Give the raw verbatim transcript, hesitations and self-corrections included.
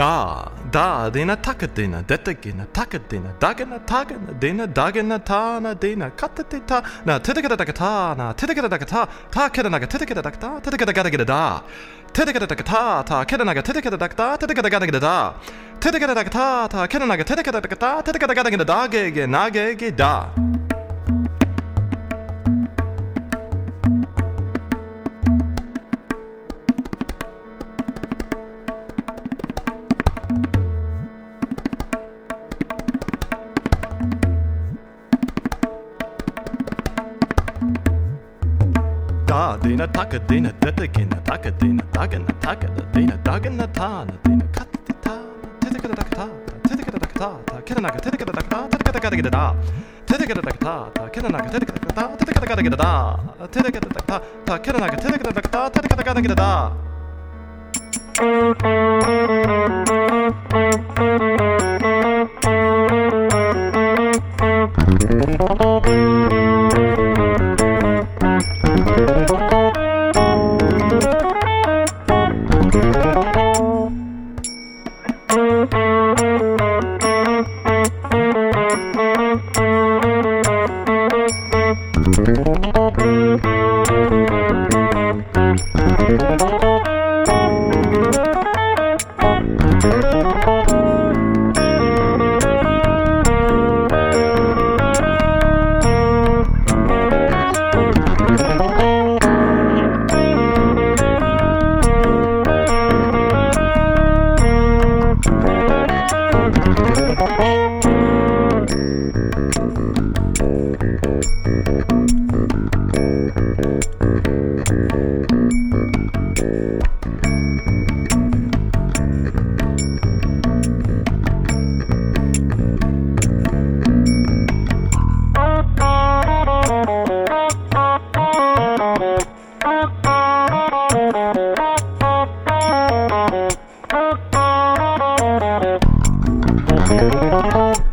Da, da, dina takatina, detakina, takatina, dagana, tagana, dina, dagana, tana, dina, katatita, na, tidakata, na, tidakata, ta, kedanaga, tidakata, tidakata, da, tidakata, ta, kedanaga, tidakata, tidakata, da, tidakata, ta, kedanaga, tidakata, tidakata, da, gege, nage, da. Da, dina, taka, dina, detakina, taka, dina, dagana, taka, dina, dagana, tana, dina, katita, tidakata, tidakata, kedanaga, tidakata, tidakata, da, tidakata, kedanaga, tidakata, tidakata, da, tidakata, kedanaga, tidakata, tidakata, da. Thank you.